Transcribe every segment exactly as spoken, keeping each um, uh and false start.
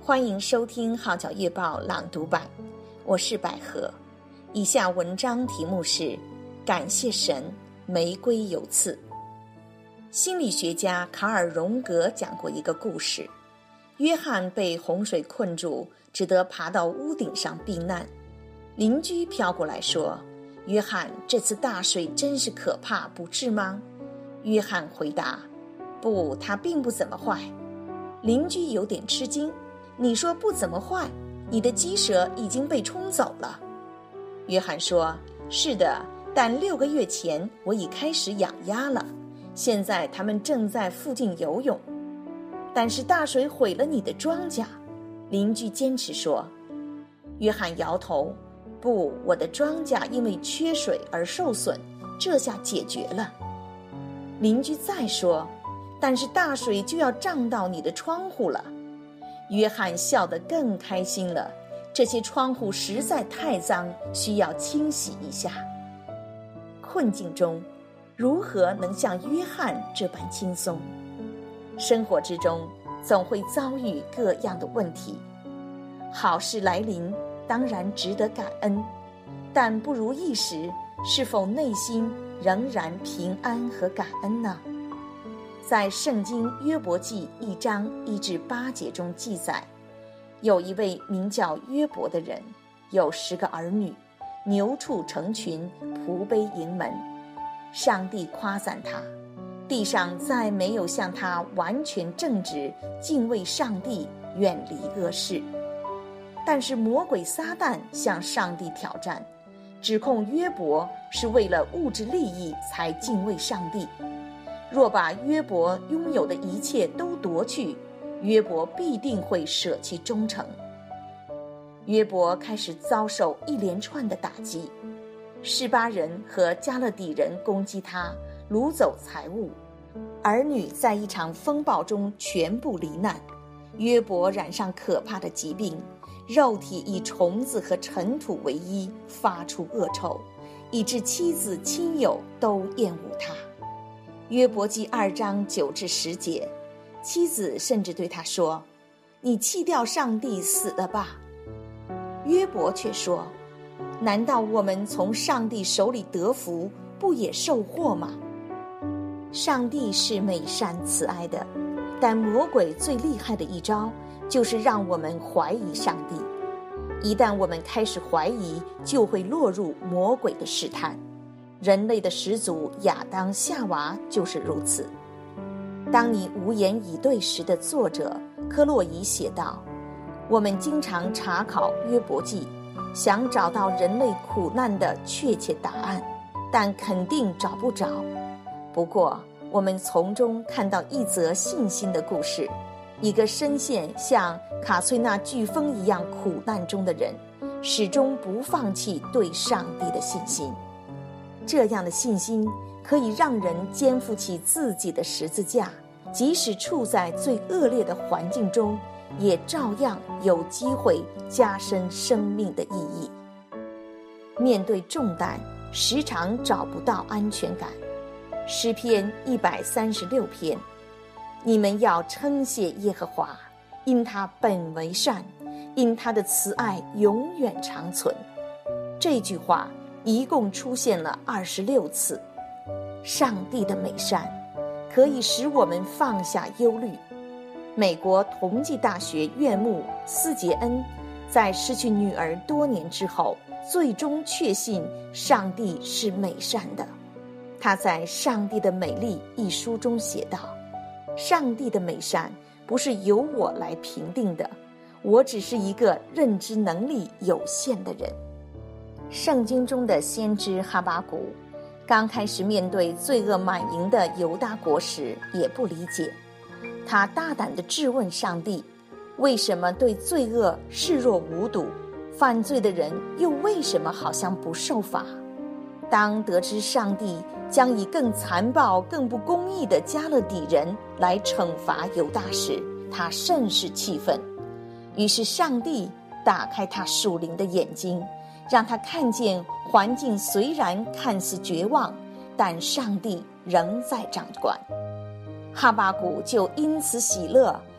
欢迎收听号角月报朗读版，我是百合。以下文章题目是感谢神，玫瑰有刺。心理学家卡尔·荣格讲过一个故事，约翰被洪水困住，只得爬到屋顶上避难。邻居飘过来说，约翰，这次大水真是可怕，不是吗？约翰回答，不，它并不怎么坏。邻居有点吃惊，你说不怎么坏，你的鸡舍已经被冲走了。约翰说，是的，但六个月前我已开始养鸭了，现在它们正在附近游泳。但是大水毁了你的庄稼，邻居坚持说。约翰摇头，不，我的庄稼因为缺水而受损，这下解决了。邻居再说，但是大水就要涨到你的窗户了。约翰笑得更开心了，这些窗户实在太脏，需要清洗一下。困境中，如何能像约翰这般轻松？生活之中总会遭遇各样的问题，好事来临当然值得感恩，但不如意时，是否内心仍然平安和感恩呢？在圣经约伯记一章一至八节中记载，有一位名叫约伯的人，有十个儿女，牛畜成群，仆婢盈门。上帝夸赞他，地上再没有像他完全正直，敬畏上帝，远离恶事。但是魔鬼撒旦向上帝挑战，指控约伯是为了物质利益才敬畏上帝。若把约伯拥有的一切都夺去，约伯必定会舍弃忠诚。约伯开始遭受一连串的打击，示巴人和加勒底人攻击他，掳走财物，儿女在一场风暴中全部罹难。约伯染上可怕的疾病，肉体以虫子和尘土为衣，发出恶臭，以致妻子亲友都厌恶他。约伯记二章九至十节，妻子甚至对他说，你弃掉上帝死了吧。约伯却说，难道我们从上帝手里得福，不也受祸吗？上帝是美善慈爱的，但魔鬼最厉害的一招就是让我们怀疑上帝。一旦我们开始怀疑，就会落入魔鬼的试探。人类的始祖亚当夏娃就是如此。当你无言以对时的作者科洛伊写道，我们经常查考约伯记，想找到人类苦难的确切答案，但肯定找不着。不过我们从中看到一则信心的故事，一个深陷像卡崔娜飓风一样苦难中的人，始终不放弃对上帝的信心。这样的信心可以让人肩负起自己的十字架，即使处在最恶劣的环境中，也照样有机会加深生命的意义。面对重担，时常找不到安全感。诗篇一百三十六篇，你们要称谢耶和华，因他本为善，因他的慈爱永远长存。这句话一共出现了二十六次。上帝的美善可以使我们放下忧虑。美国同济大学院牧斯杰恩在失去女儿多年之后，最终确信上帝是美善的。他在《上帝的美丽》一书中写道，上帝的美善不是由我来评定的，我只是一个认知能力有限的人。圣经中的先知哈巴谷刚开始面对罪恶满盈的犹大国时也不理解，他大胆地质问上帝，为什么对罪恶视若无睹，犯罪的人又为什么好像不受罚？当得知上帝将以更残暴更不公义的加勒底人来惩罚犹大时，他甚是气愤。于是上帝打开他属灵的眼睛，让他看见环境虽然看似绝望，但上帝仍在掌管。哈巴谷就因此喜乐，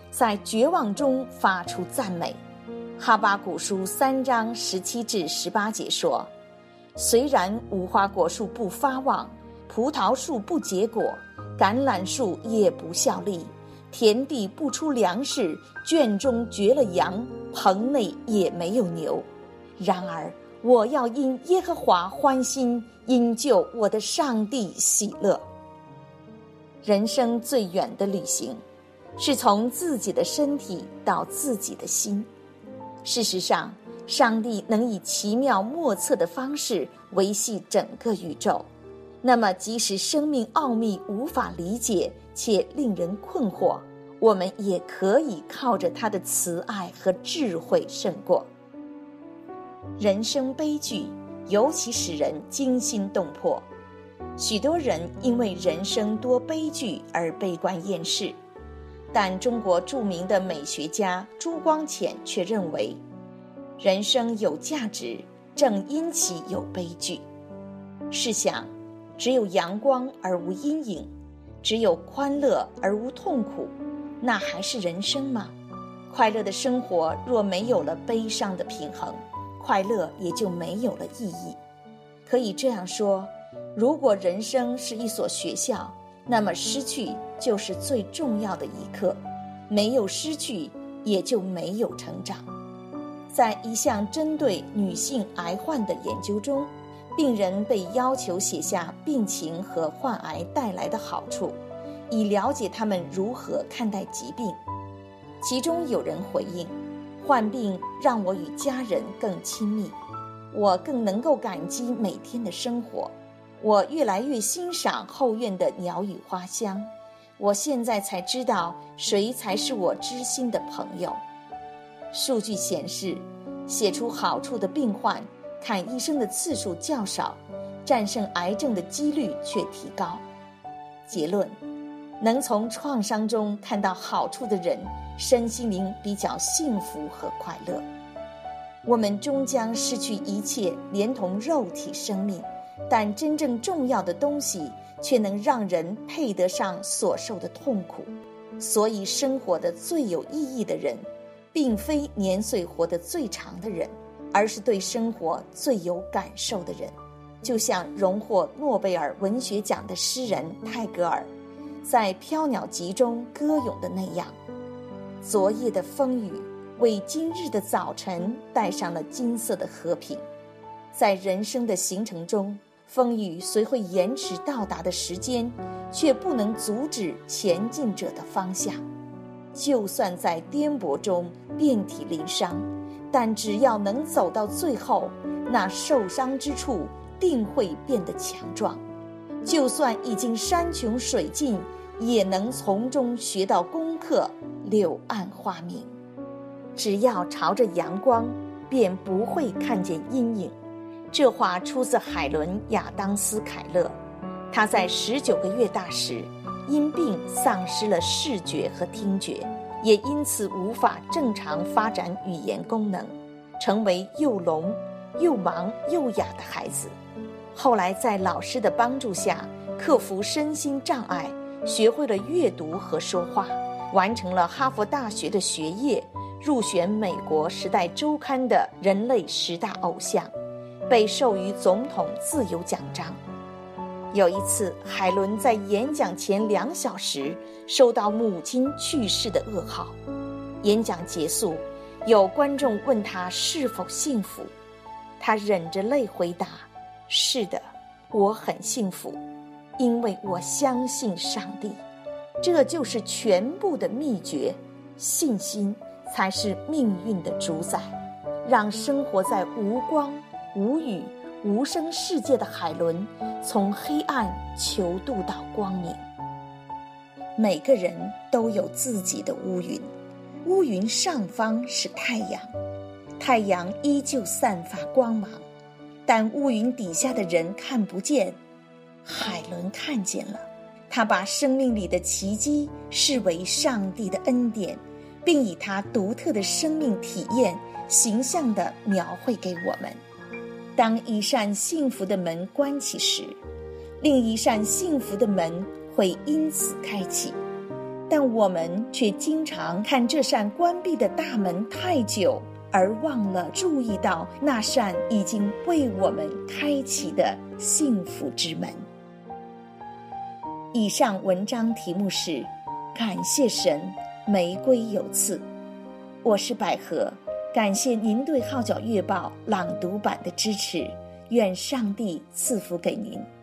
在绝望中发出赞美。哈巴谷书三章十七至十八节说，虽然无花果树不发旺，葡萄树不结果，橄榄树也不效力，田地不出粮食，圈中绝了羊，棚内也没有牛，然而我要因耶和华欢心，因救我的上帝喜乐。人生最远的旅行，是从自己的身体到自己的心。事实上，上帝能以奇妙莫测的方式维系整个宇宙。那么即使生命奥秘无法理解且令人困惑，我们也可以靠着他的慈爱和智慧胜过。人生悲剧尤其使人惊心动魄，许多人因为人生多悲剧而悲观厌世，但中国著名的美学家朱光潜却认为，人生有价值，正因其有悲剧。试想，只有阳光而无阴影，只有欢乐而无痛苦，那还是人生吗？快乐的生活若没有了悲伤的平衡，快乐也就没有了意义。可以这样说，如果人生是一所学校，那么失去就是最重要的一课，没有失去也就没有成长。在一项针对女性癌患的研究中，病人被要求写下病情和患癌带来的好处，以了解他们如何看待疾病。其中有人回应，患病让我与家人更亲密，我更能够感激每天的生活，我越来越欣赏后院的鸟语花香，我现在才知道谁才是我知心的朋友。数据显示，写出好处的病患看医生的次数较少，战胜癌症的几率却提高。结论，能从创伤中看到好处的人，身心灵比较幸福和快乐。我们终将失去一切，连同肉体生命，但真正重要的东西却能让人配得上所受的痛苦。所以生活的最有意义的人，并非年岁活得最长的人，而是对生活最有感受的人。就像荣获诺贝尔文学奖的诗人泰戈尔在《飘鸟集》中歌咏的那样，昨夜的风雨为今日的早晨带上了金色的和平。在人生的行程中，风雨虽会延迟到达的时间，却不能阻止前进者的方向。就算在颠簸中遍体鳞伤，但只要能走到最后，那受伤之处定会变得强壮。就算已经山穷水尽，也能从中学到功课，柳暗花明。只要朝着阳光，便不会看见阴影。这话出自海伦·亚当斯·凯勒。他在十九个月大时，因病丧失了视觉和听觉，也因此无法正常发展语言功能，成为又聋又盲又哑的孩子。后来在老师的帮助下，克服身心障碍，学会了阅读和说话，完成了哈佛大学的学业，入选美国《时代周刊》的人类十大偶像，被授予总统自由奖章。有一次，海伦在演讲前两小时收到母亲去世的噩耗。演讲结束，有观众问他是否幸福，他忍着泪回答：是的，我很幸福，因为我相信上帝。这就是全部的秘诀，信心才是命运的主宰。让生活在无光无雨无声世界的海伦，从黑暗求渡到光明。每个人都有自己的乌云，乌云上方是太阳，太阳依旧散发光芒，但乌云底下的人看不见。海伦看见了，他把生命里的奇迹视为上帝的恩典，并以他独特的生命体验形象地描绘给我们。当一扇幸福的门关起时，另一扇幸福的门会因此开启。 但我们却经常看这扇关闭的大门太久，而忘了注意到那扇已经为我们开启的幸福之门。以上文章题目是感谢神，玫瑰有刺。我是百合，感谢您对号角月报朗读版的支持，愿上帝赐福给您。